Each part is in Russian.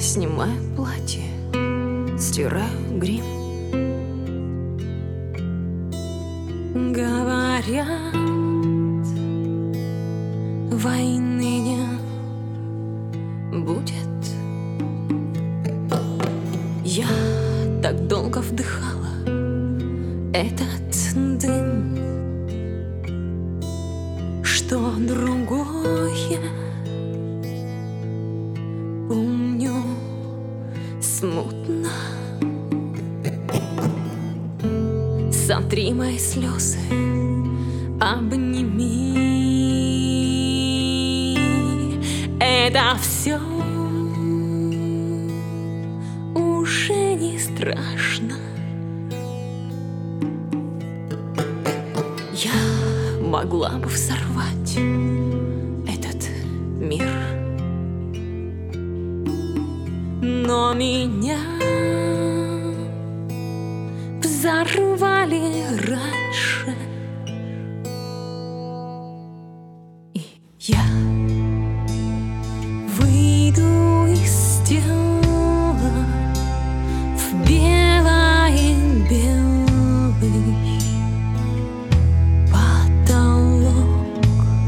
Снимаю платье, стираю грим. Говорят, войны не будет. Я так долго вдыхала этот дым, что другое помню смутно. Сотри мои слезы, обними. Это все уже не страшно. Я могла бы взорвать этот мир, но меня взорвали раньше. И я выйду из тела в белый потолок,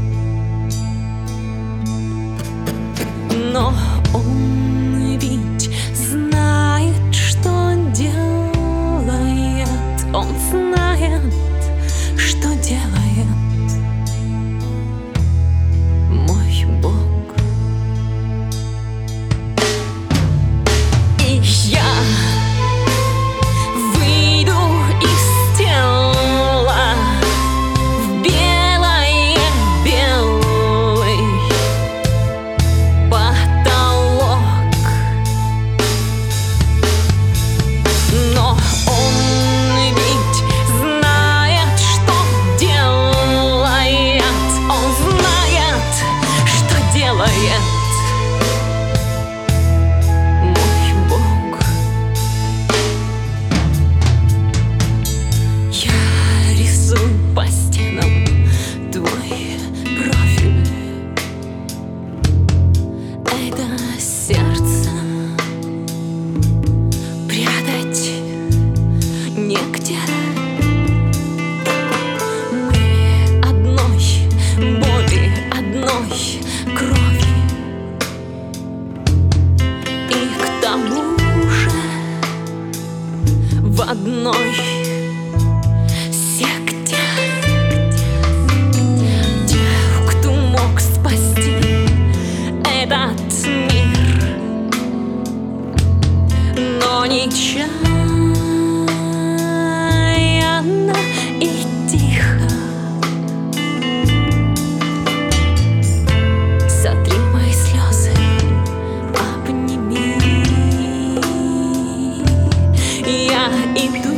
но он ведь знает, что делает. Он знает, что делает мой Бог. И я выйду из тела в белый потолок, но он ведь знает, что делает. Он знает, что делает мой Бог. Я рисую по стенам твой профиль. Это сердце прятать негде. Мы одной боли, одной крови. И к тому же в одной секте. Тех, кто мог спасти этот мир, но нечаянно и тихо. Сотри мои слезы, обними. Я иду